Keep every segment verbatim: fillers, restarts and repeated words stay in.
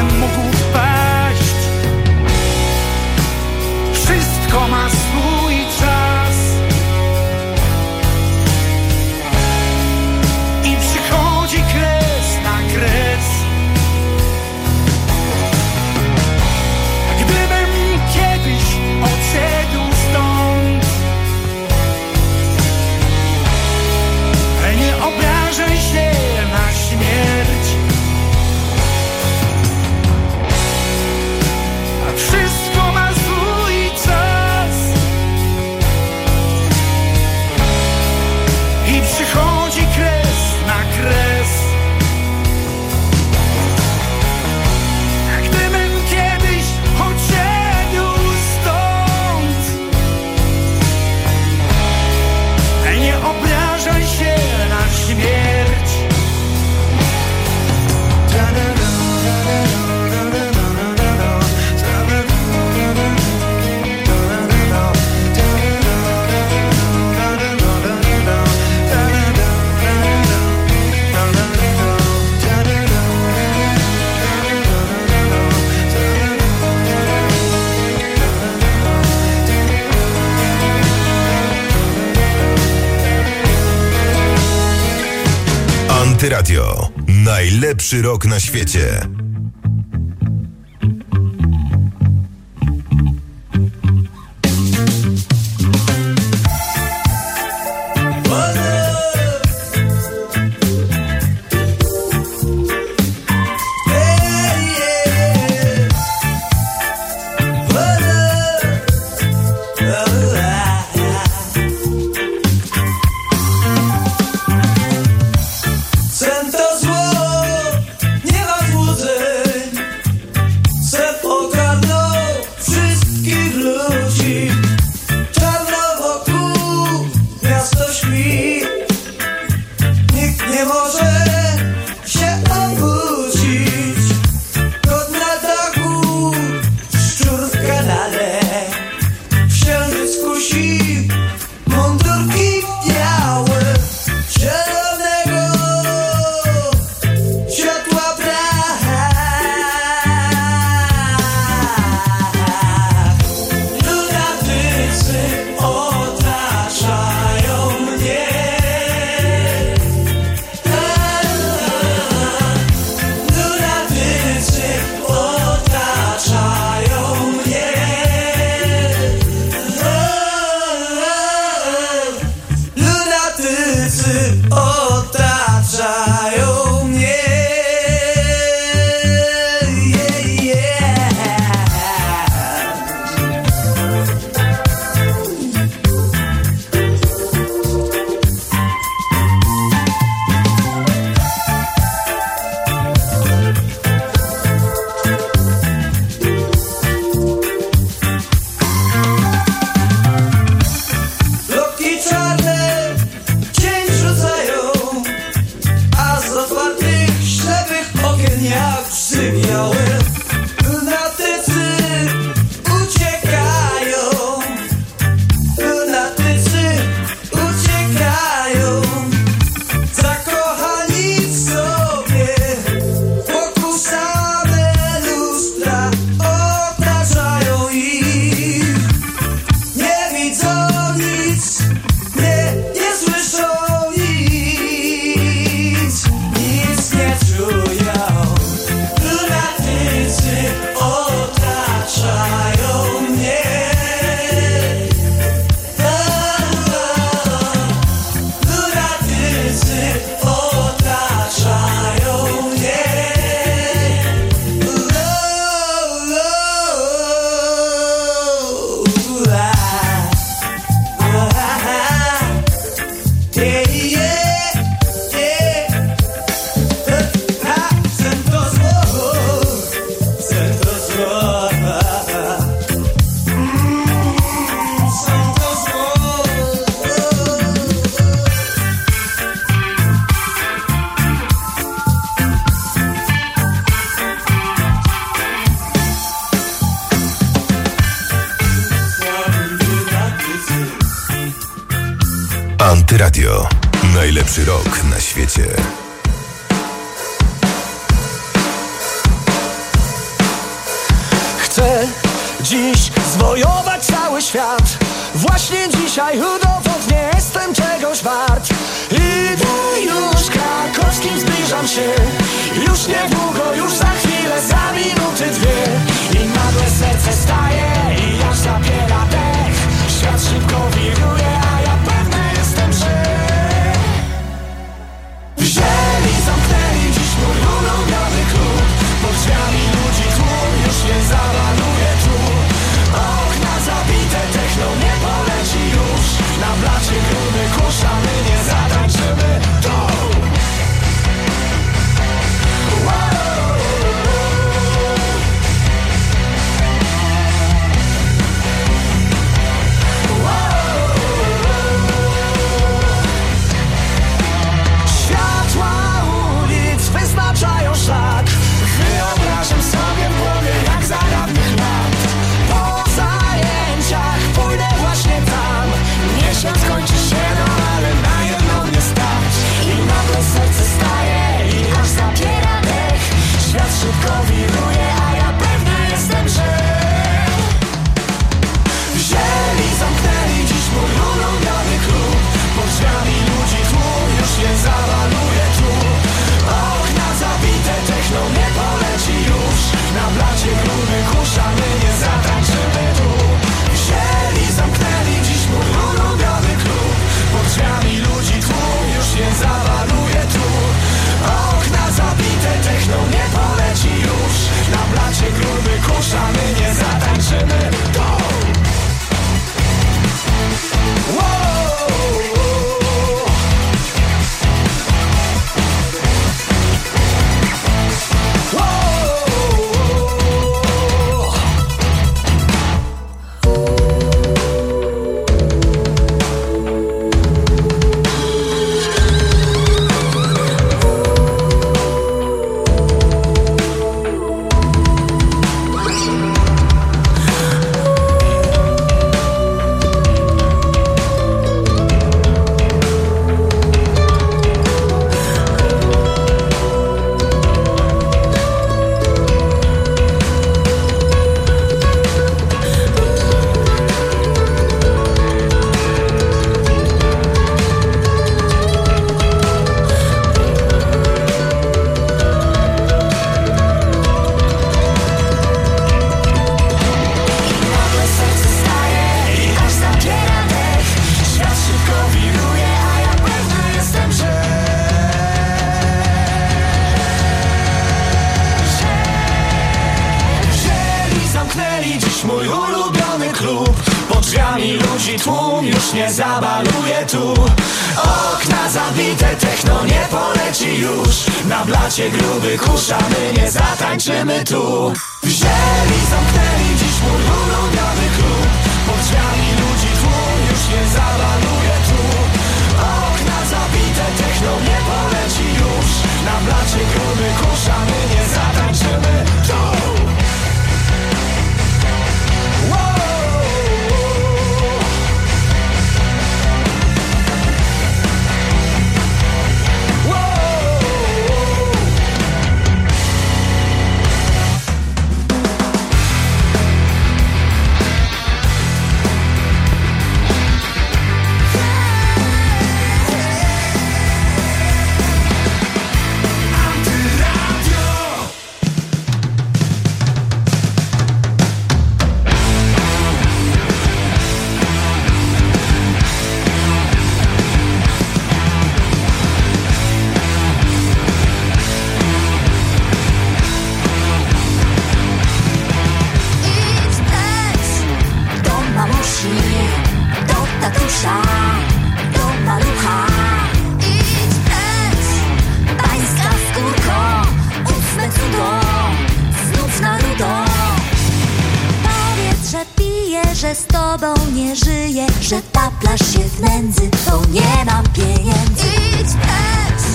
gdybym mógł wpaść. Wszystko ma swój czas i przychodzi kres na kres. Gdybym kiedyś odszedł stąd, nie obrażaj się na śmierć. A wszystko ma swój czas i przychodzi kres na kres. Gdybym kiedyś odszedł stąd, nie obrażaj się na śmierć. Antyradio. Najlepszy rok na świecie. Antyradio. Najlepszy rok na świecie. dziś zwojować cały świat. Właśnie dzisiaj udowodnię, jestem czegoś wart. Idę już krakowskim, zbliżam się. Już niedługo, już za chwilę, za minuty dwie. I nagle serce staje i aż zabiera dech. Świat szybko wiruje, a ja pewny jestem, że wzięli, zamknęli dziś mój ulubiony klub. Pod drzwiami ludzi tłum, już nie zabaluje tu. Okna zabite, techno nie poleci już. Na blacie gruby kurz, a my nie zatańczymy tu. Wyznaczają szlak. Wyobrażam sobie w głowie jak za dawnych lat. Po zajęciach pójdę właśnie tam. Miesiąc kończy się, no ale na jedno mnie stać. I nagle serce staje i aż zabiera dech. Świat szybko wiruje, a ja pewny jestem, że wzięli, zamknęli dziś mój ulubiony klub. Pod drzwiami ludzi tłum, już nie zabaluje tu. Okna zabite, techno nie poleci już. Na blacie gruby kurz, a my nie zatańczymy tu. Wzięli, zamknęli dziś mój ulubiony klub. Pod drzwiami ludzi tłum, już nie zabaluje tu. Okna zabite, techno nie poleci już. Na blacie gruby kurz, a my nie zatańczymy tu. Zabaluje tu. Okna zabite, techno nie poleci już. Na blacie gruby kurz, a my nie zatańczymy tu. Wzięli, zamknęli dziś mój ulubiony klub. Pod drzwiami ludzi tłum, już nie zabaluje tu. Okna zabite, techno nie poleci już. Na blacie gruby kurz, a my nie zatańczymy tu. Że z tobą nie żyję, że taplasz się w nędzy, bo nie mam pieniędzy. Idź precz!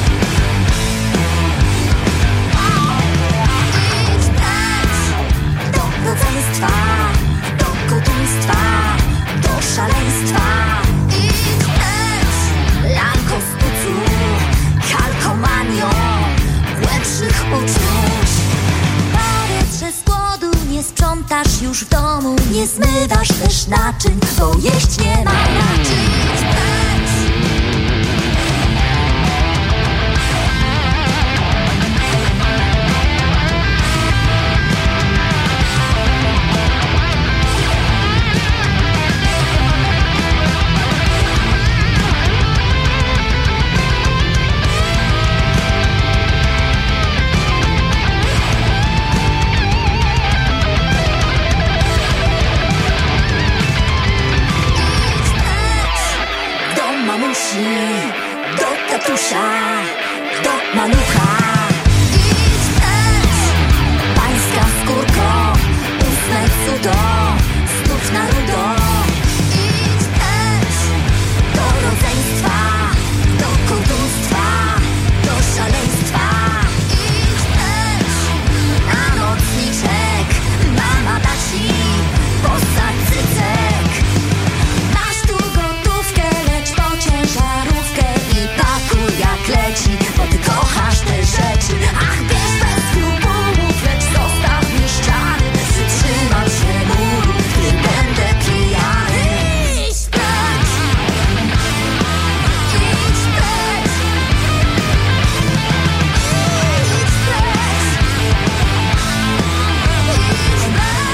Idź precz! sprzątasz już w domu, nie zmywasz też naczyń, bo jeść nie ma naczyń. Idź precz. Do tatusia, do malucha. Idź precz. Pańska skórko, ustne cudo, znów na rudo. Idź precz. Do rodzeństwa, do kołdunstwa, do szaleństwa. Idź precz. Na nocniczek mama da ci postać cycek. Masz tu gotówkę, lecz po ciężarówkę i pakuj jak leci, bo ty kochasz te rzeczy. Ach, bierz bez skrupułów, lecz zostaw mi ściany. Przytrzymam się muru, gdy będę pijany. Idź precz. Idź precz. Idź precz. Idź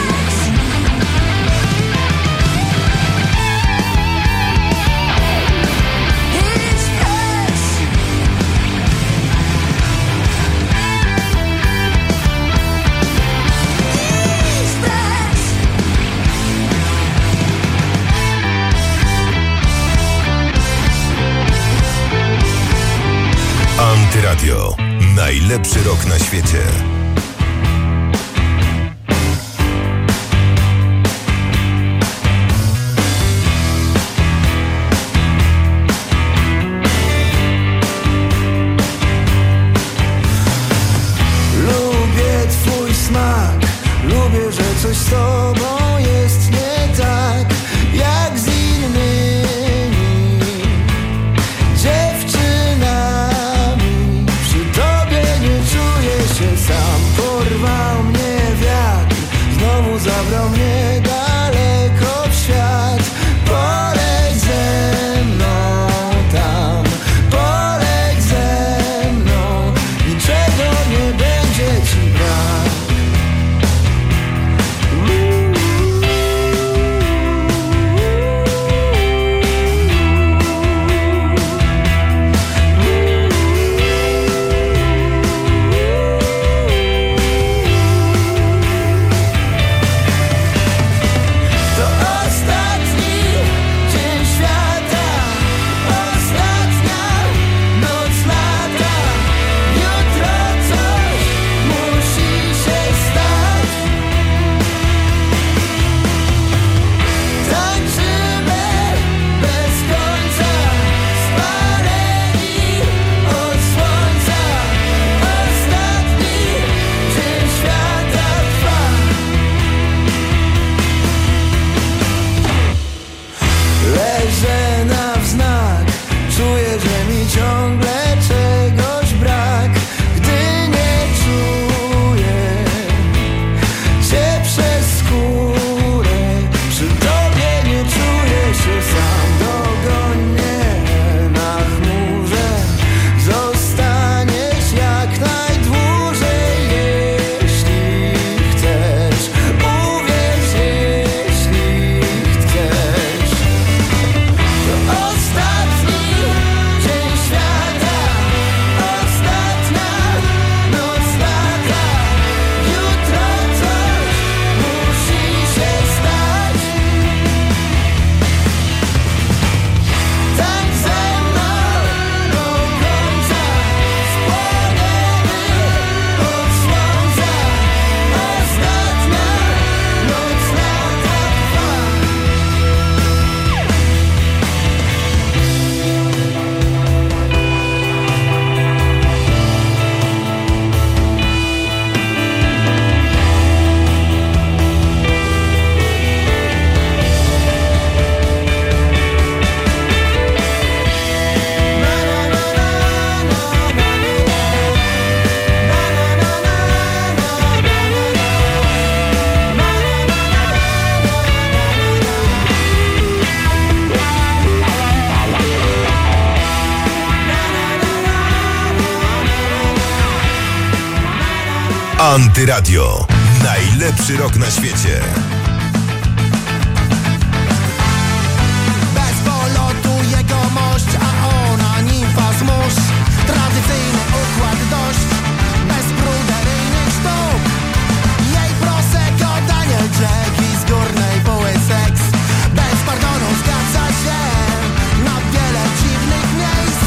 Antyradio. Najlepszy rok na świecie. Lubię twój smak, lubię, że coś z tobą jest nie tak jak z innymi dziewczynami. Przy tobie nie czuję się sam. Porwał mnie wiatr, znowu zabrał mnie daleko w świat. Poleć ze mną tam, poleć ze mną, niczego nie będzie ci brak. To ostatni dzień świata, ostatnia noc lata. Jutro coś musi się Antyradio. Najlepszy rok na świecie. Bez polotu jego mość, a ona nimfa z mórz. Tradycyjny układ dość, bez pruderyjnych sztuk. Jej prosecco, Daniel Jack i z górnej buły seks. Bez pardonu zgadza się na wiele dziwnych miejsc.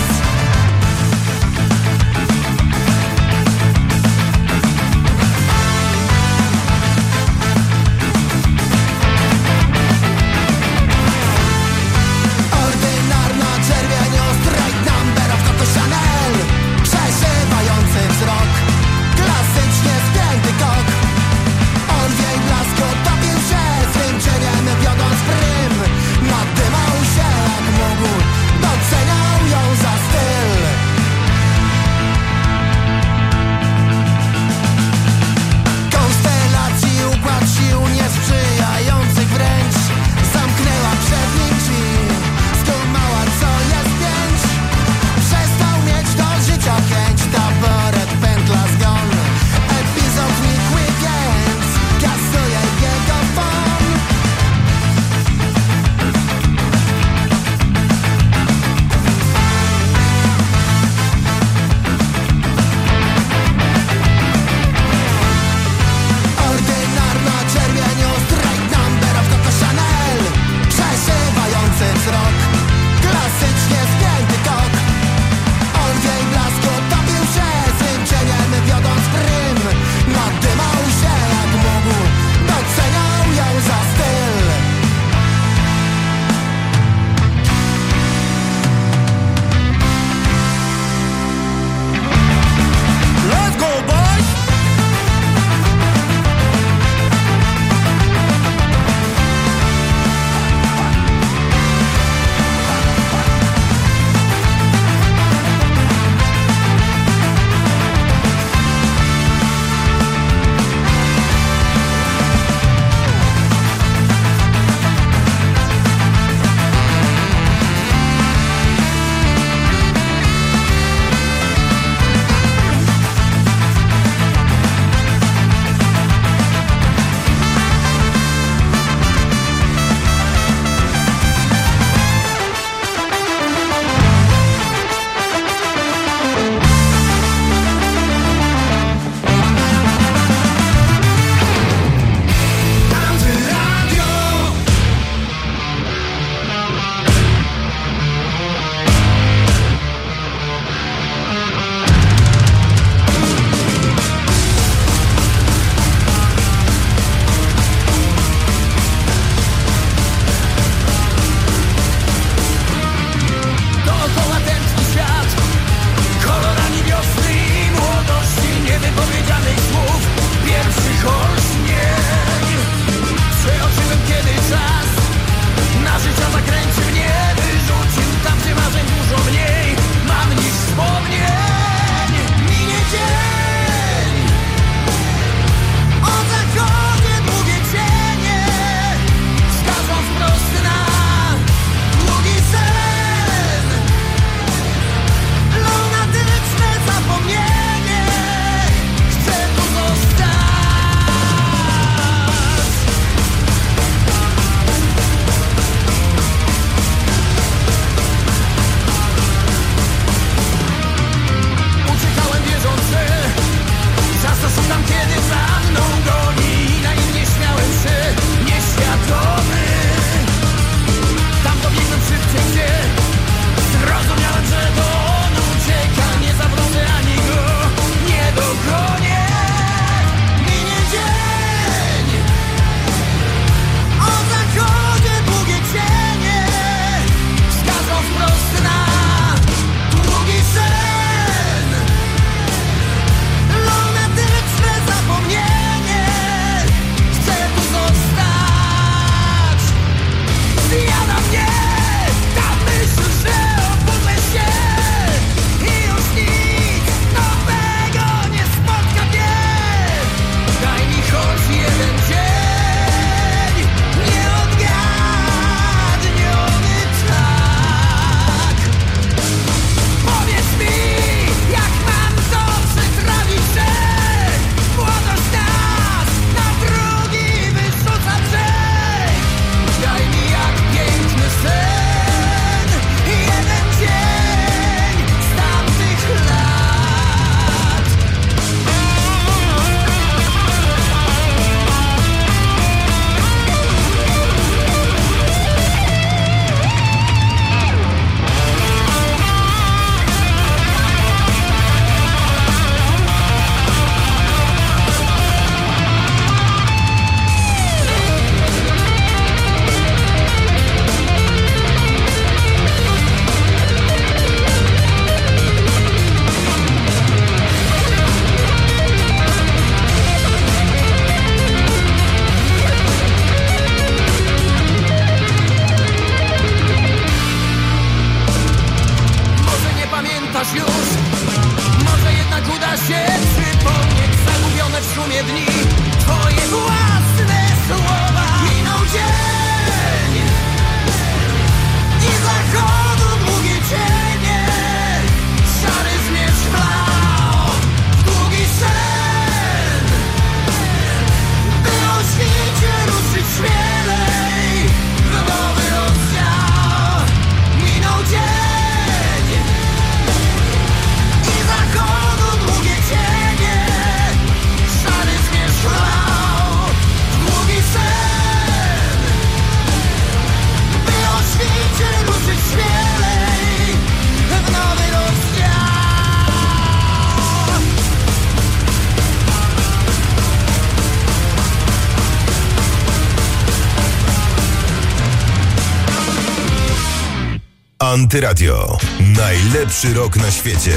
Antyradio. Najlepszy rok na świecie.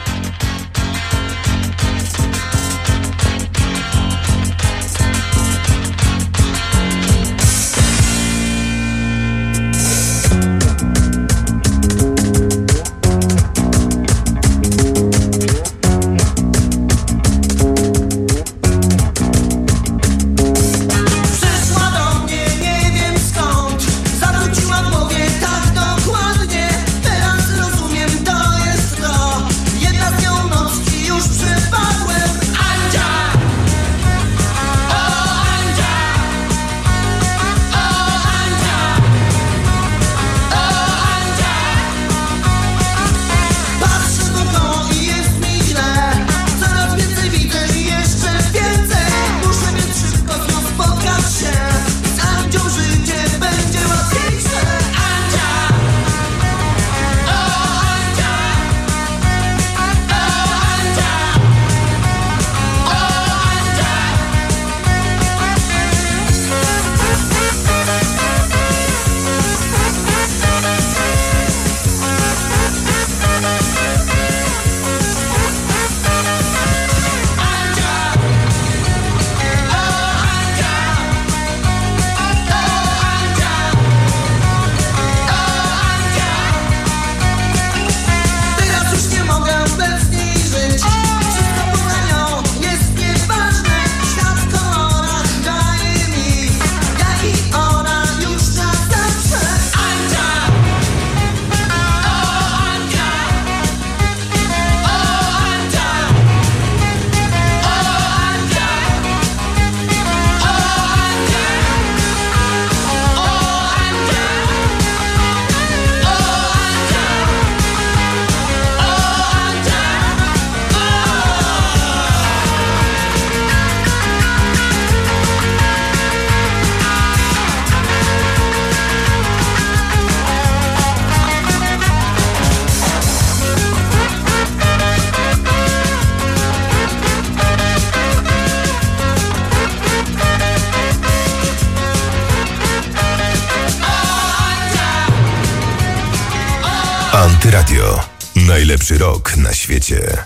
Antyradio. Najlepszy rok na świecie.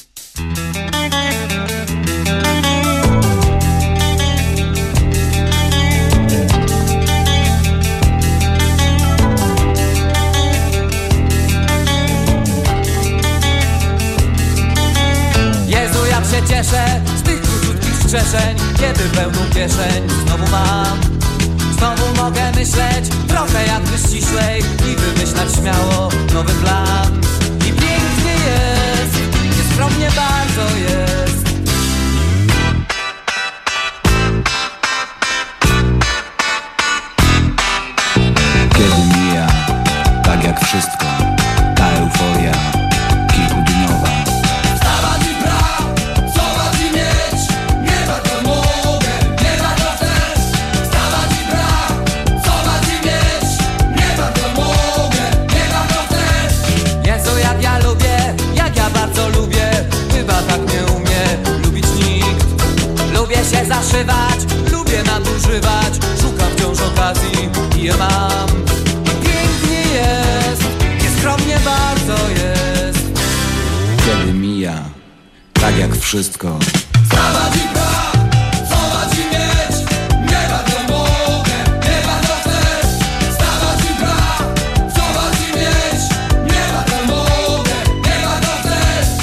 Jezu, jak się cieszę z tych króciutkich strzeszeń, kiedy pełną kieszeń znowu mam. Znowu mogę myśleć trochę jakby ściślej i wymyślać śmiało nowy plan. I pięknie jest, nieskromnie bardzo jest. Kiedy mija, tak jak wszystko, ta euforia kilkudniowa. Wstawać i pracować i mieć, nie bardzo mogę, nie bardzo chcę. Wstawać i pracować i mieć, nie bardzo mogę, nie bardzo chcę. Jezu, jak ja lubię, jak ja bardzo lubię, chyba tak nie umie lubić nikt. Lubię się zaszywać, lubię nadużywać, szukam wciąż okazji i je mam. Pięknie jest, nieskromnie bardzo jest. Kiedy mija, tak jak wszystko. Wstawać i pracować i mieć, nie bardzo mogę, nie bardzo chcę. Wstawać i pracować i mieć, nie bardzo mogę, nie bardzo chcę.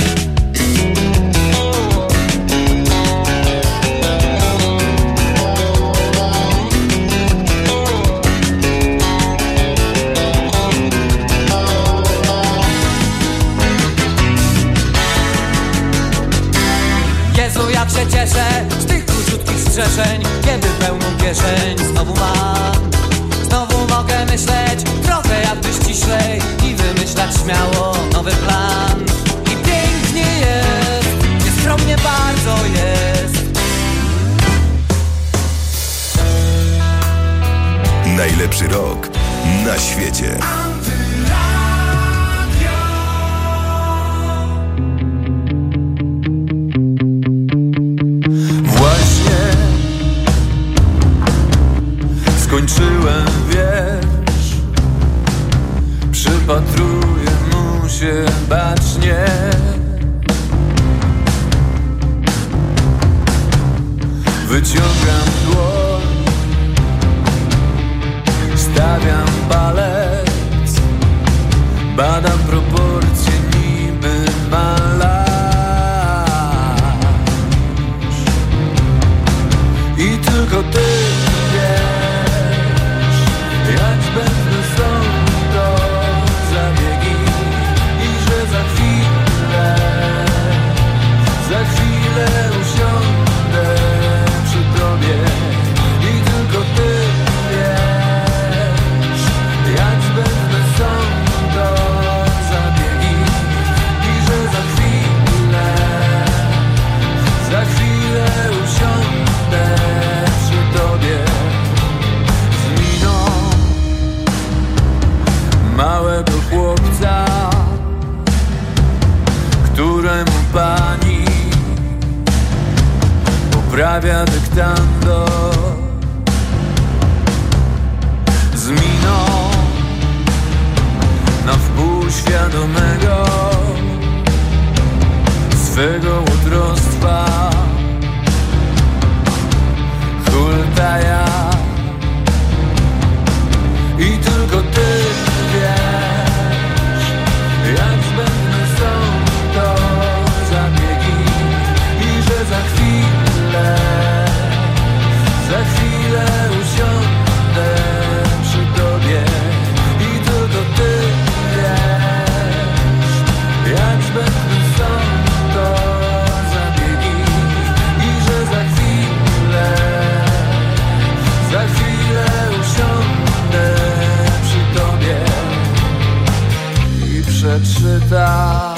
Jezu, jak się cieszę z tych króciutkich strzeszeń, kiedy pełną kieszeń znowu mam. Znowu mogę myśleć trochę jakby ściślej i wymyślać śmiało nowy plan. I pięknie jest, nieskromnie bardzo jest. Najlepszy rok na świecie. Skończyłem, wiesz, przypatruję się bacznie. Wyciągam dłoń, stawiam palec, badam proporcje niby malarz. I tylko ty wiesz, jak zbędne są to zabiegi i że za chwilę, za chwilę usiądę przy tobie. I tylko ty wiesz, jak zbędne są to zabiegi i że za chwilę, za chwilę usiądę przy tobie. Z miną małego chłopca, któremu pani poprawia dyktando. Z miną na wpół świadomego swego łotrostwa hultaja. I tylko ty wiesz, jak zbędne są to zabiegi i że za chwilę, za chwilę usiądę przy tobie. I tylko ty wiesz, jak zbędne są to zabiegi i że za chwilę, za chwilę usiądę przy tobie i przeczytam.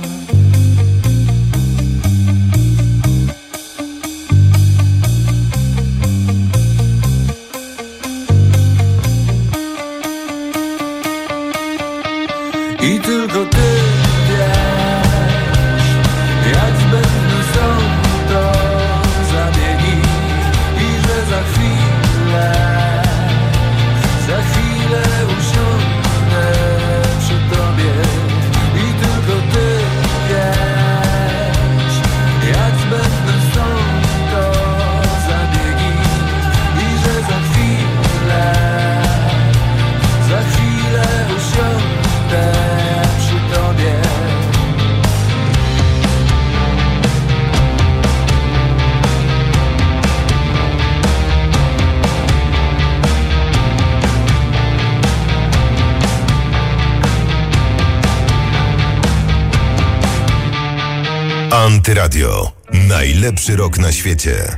I tylko ty wiesz, jak zbędne są to zabiegi i że za chwilę, za chwilę usiądę przy tobie. I tylko ty wiesz, jak zbędne są to zabiegi i że za chwilę, za chwilę usiądę przy tobie. Antyradio. Najlepszy rok na świecie.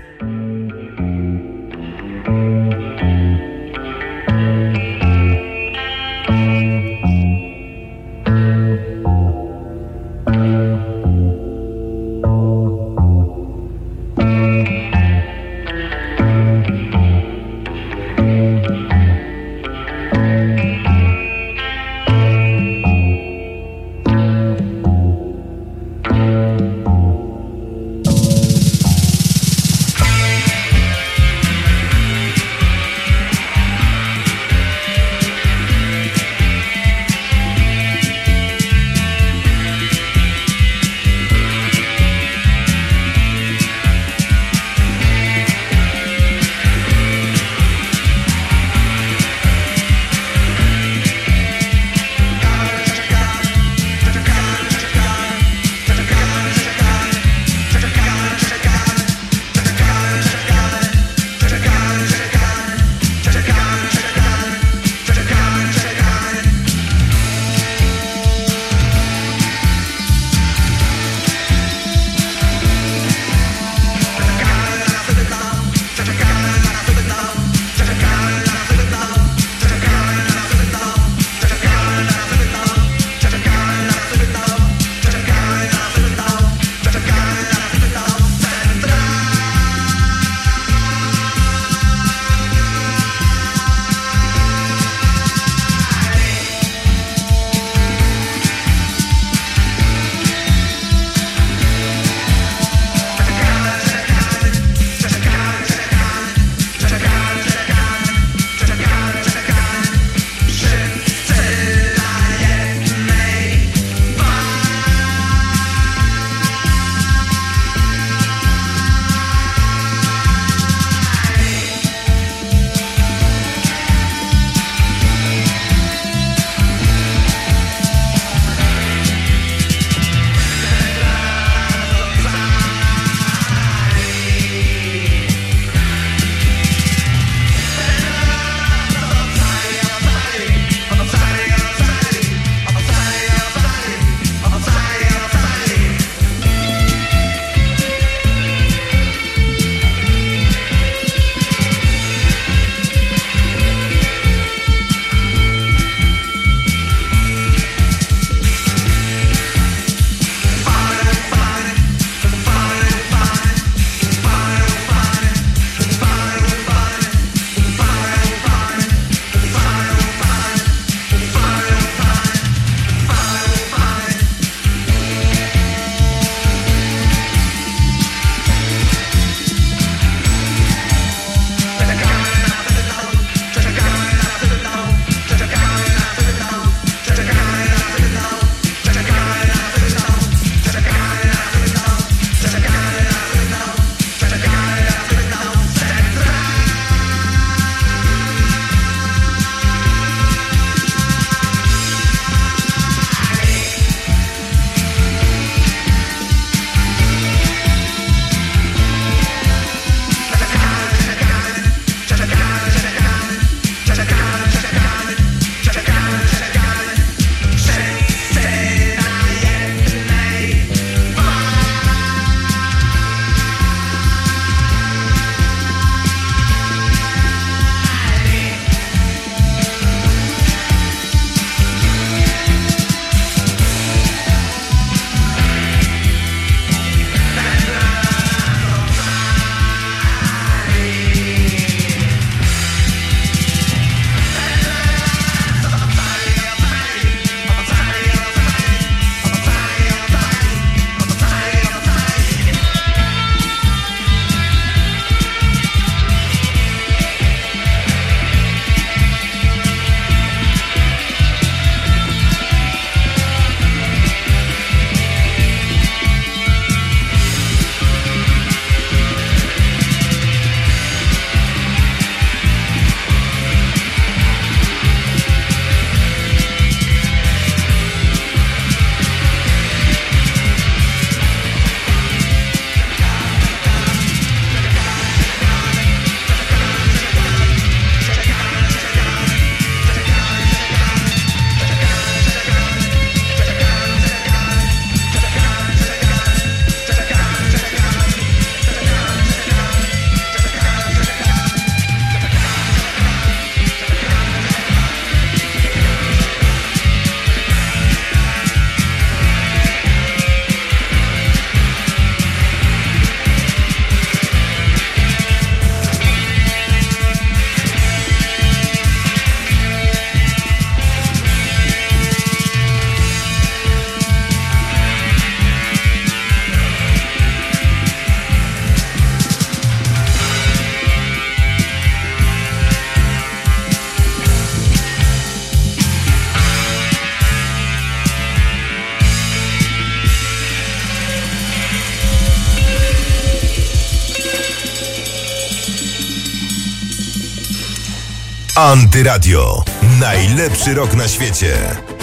Antyradio. Najlepszy rok na świecie.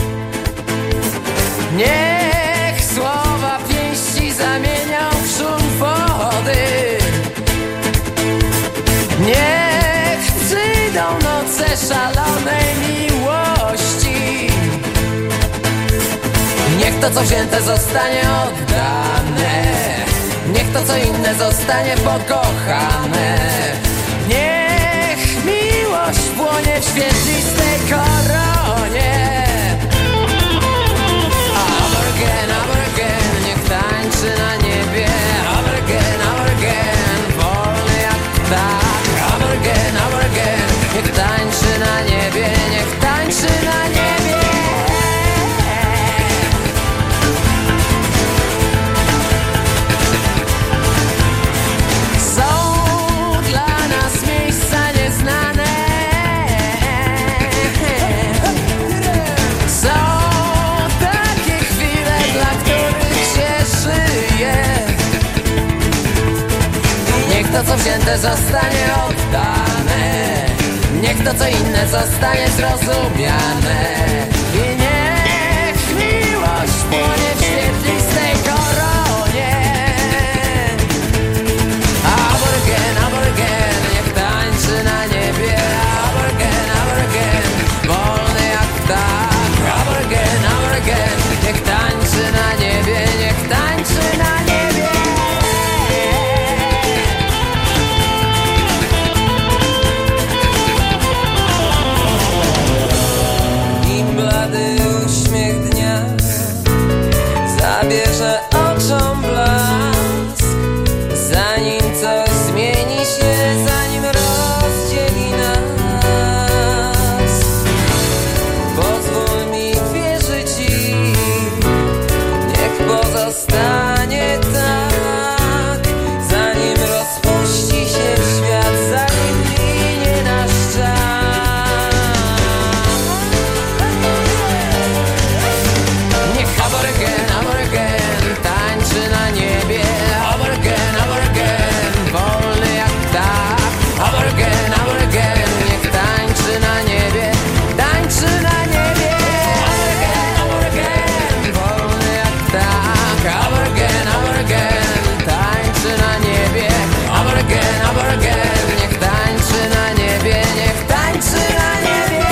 Niech słowa pięści zamienią w szum wody. Niech przyjdą noce szalonej miłości. Niech to co wzięte zostanie oddane. Niech to co inne zostanie pokochane. Niech miłość płonie w świetlistej koronie. Aborgen, aborgen, niech tańczy na niebie. Aborgen, aborgen, wolny jak ptak. Aborgen, aborgen, niech tańczy na niebie. Niech tańczy na niebie. Są dla nas miejsca nieznane. Są takie chwile, dla których się żyje. Niech to co wzięte zostanie oddane. Niech to co inne zostanie zrozumiane. I niech miłość płonie w świetlistej koronie. Aborgen, aborgen, niech tańczy na niebie. Aborgen, aborgen, wolny jak ptak. Aborgen, aborgen, niech tańczy na niebie. Niech tańczy na niebie. I blady uśmiech dnia zabierze oczom blask. Zanim coś zmieni się, zanim rozdzieli nas. Pozwól mi wierzyć ci, niech pozostanie tak. Zanim rozpuści się świat, zanim minie nasz czas. Niech aborgen, aborgen tańczy na niebie. Aborgen, aborgen, wolny jak ptak. Aborgen, aborgen, niech tańczy na niebie. Tańczy na niebie. Aborgen, aborgen, wolny jak ptak. Aborgen, aborgen, tańczy na niebie. Aborgen, aborgen, niech tańczy na niebie. Niech tańczy na niebie.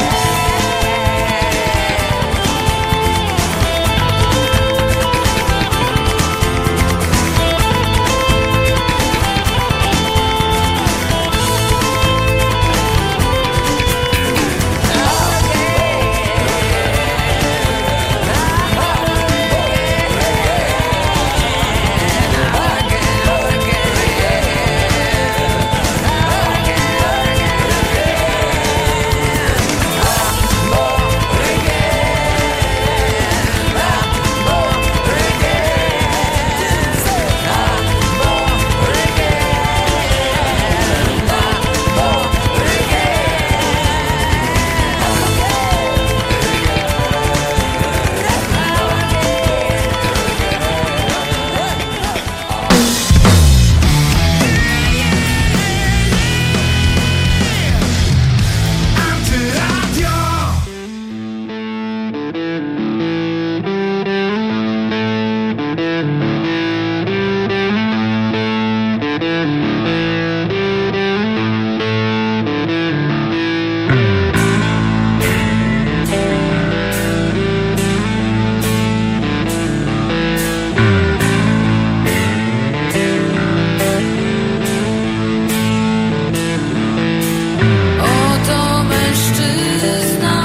Oto mężczyzna,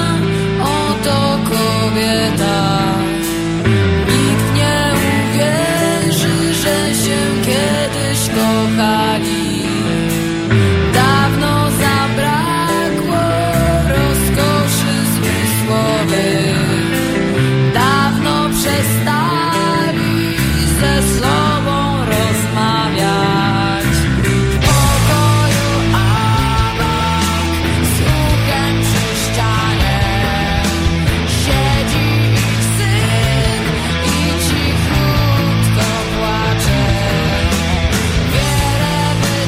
oto kobieta. Nikt nie uwierzy, że się kiedyś kochali. Dawno zabrakło rozkoszy zmysłowych. Dawno przestali ze sobą rozmawiać. W pokoju obok, z łukiem przy ścianie, siedzi ich syn i cichutko płacze. Wiele by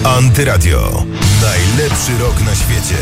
Antyradio. Najlepszy rok na świecie.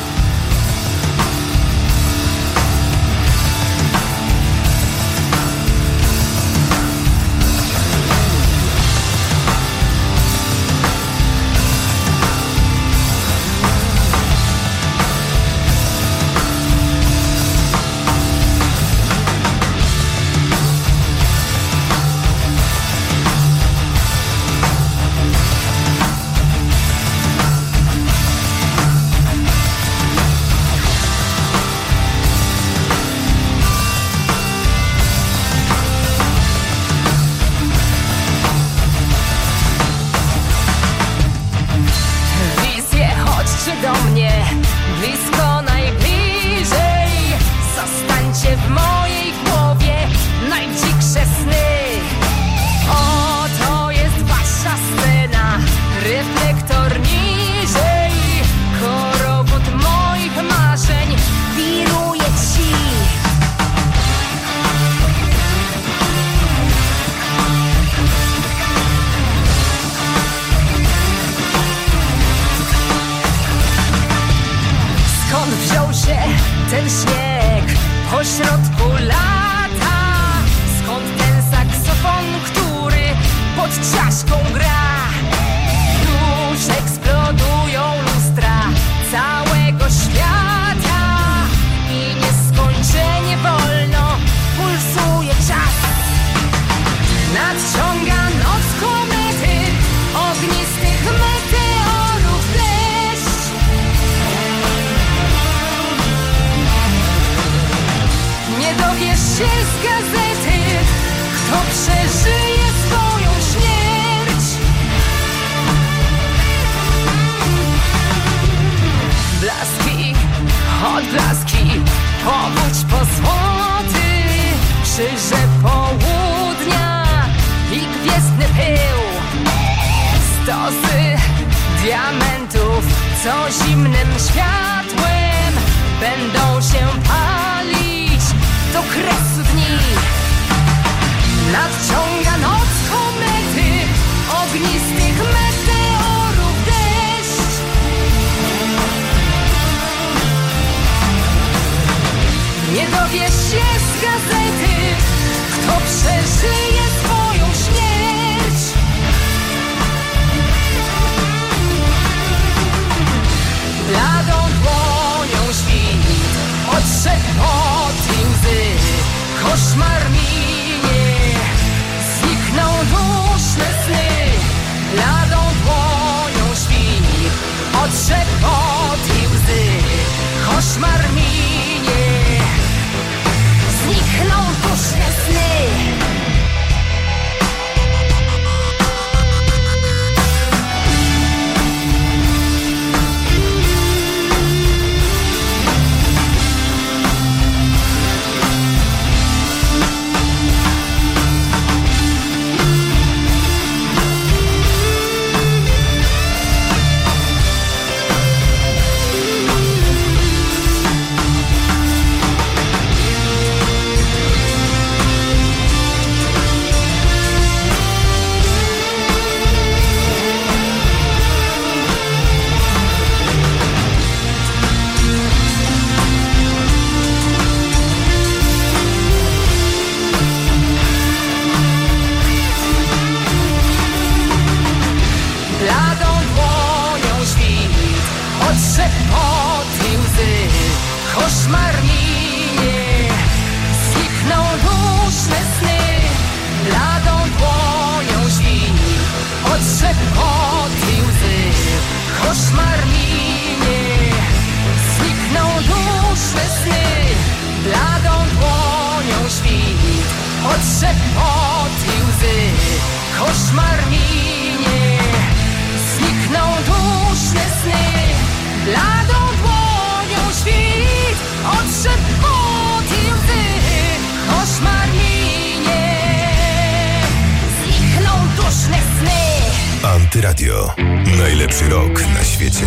Antyradio. Najlepszy rok na świecie.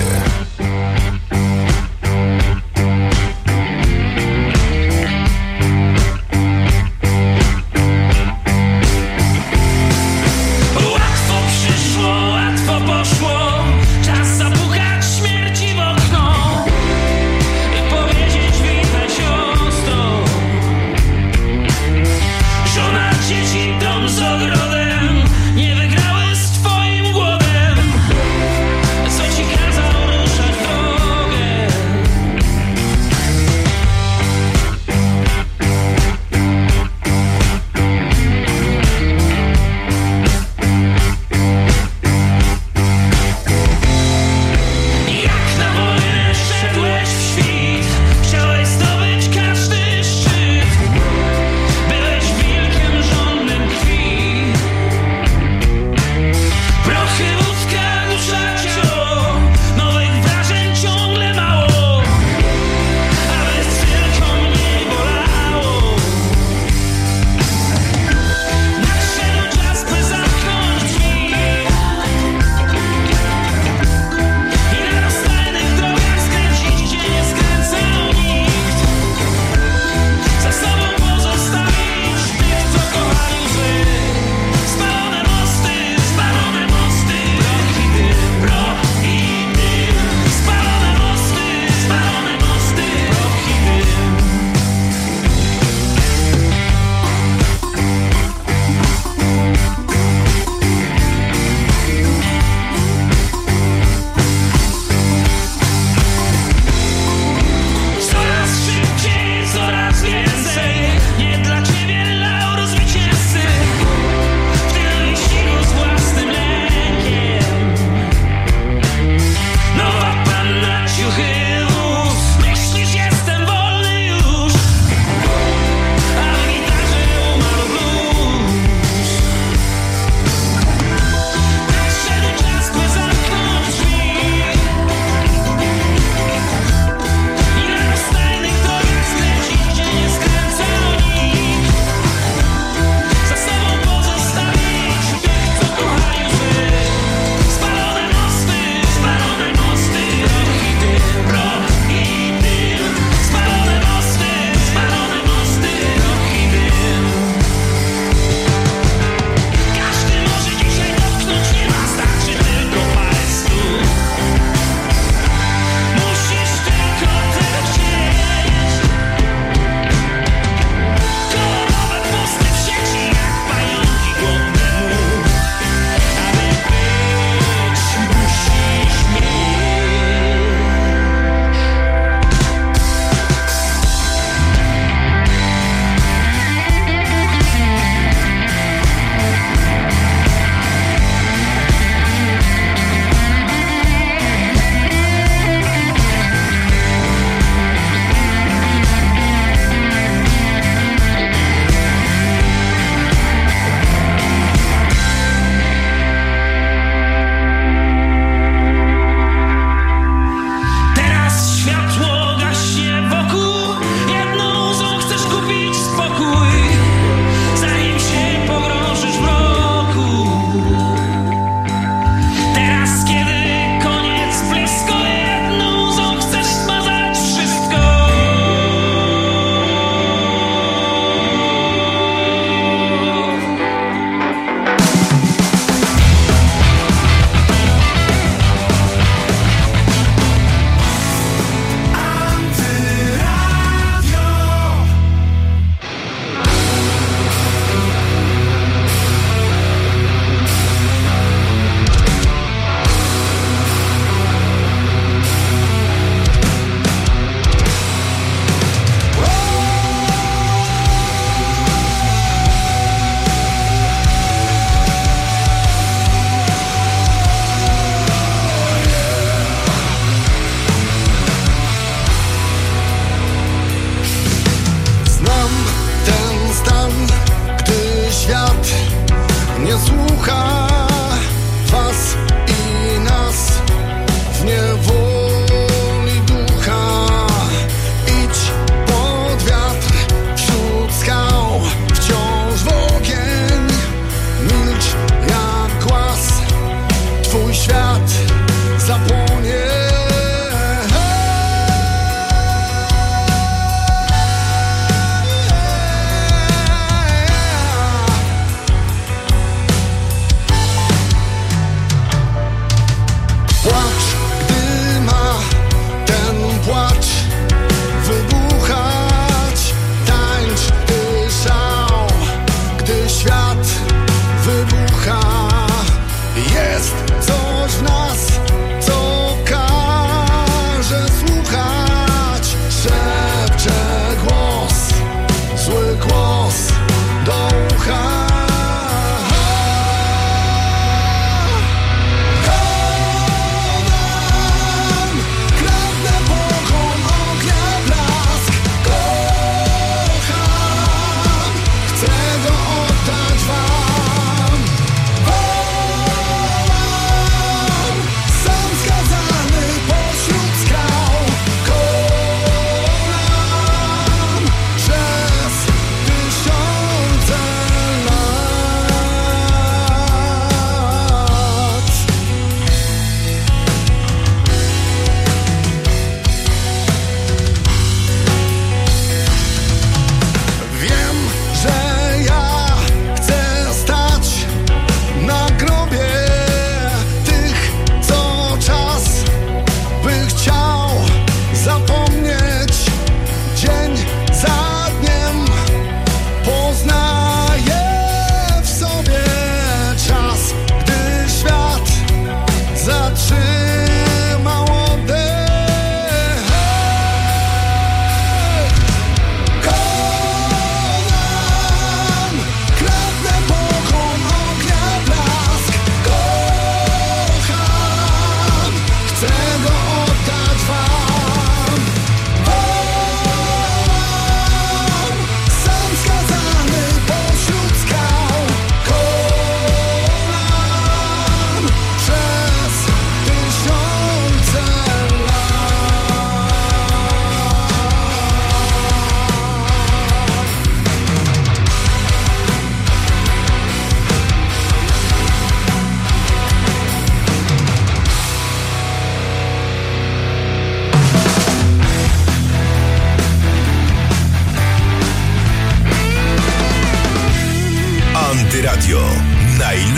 Łatwo przyszło, łatwo poszło.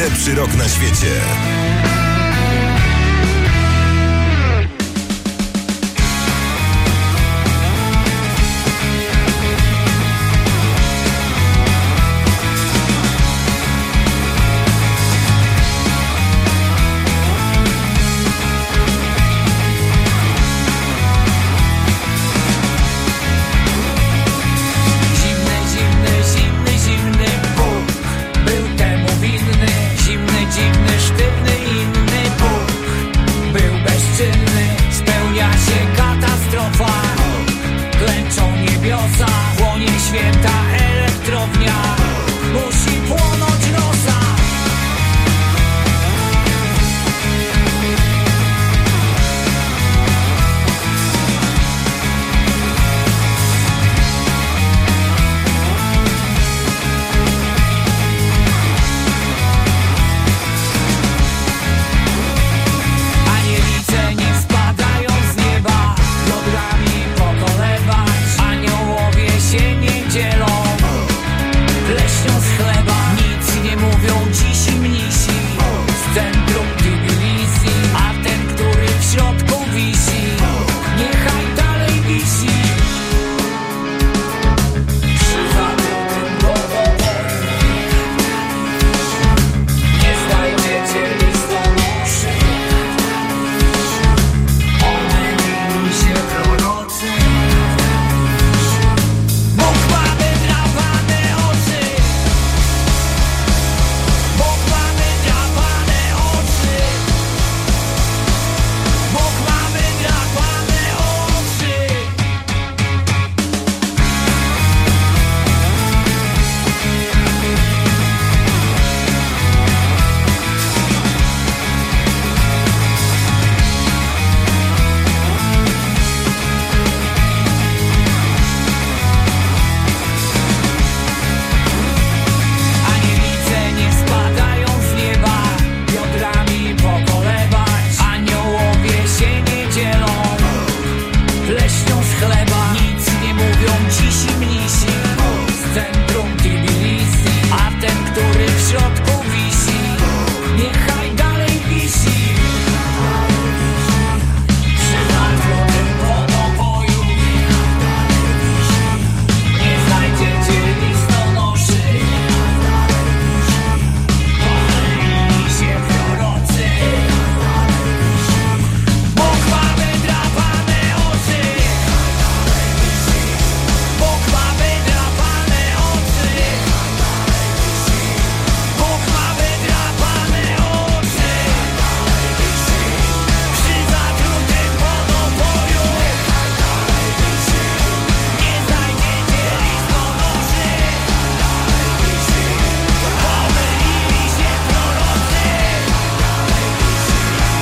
Najlepszy rok na świecie.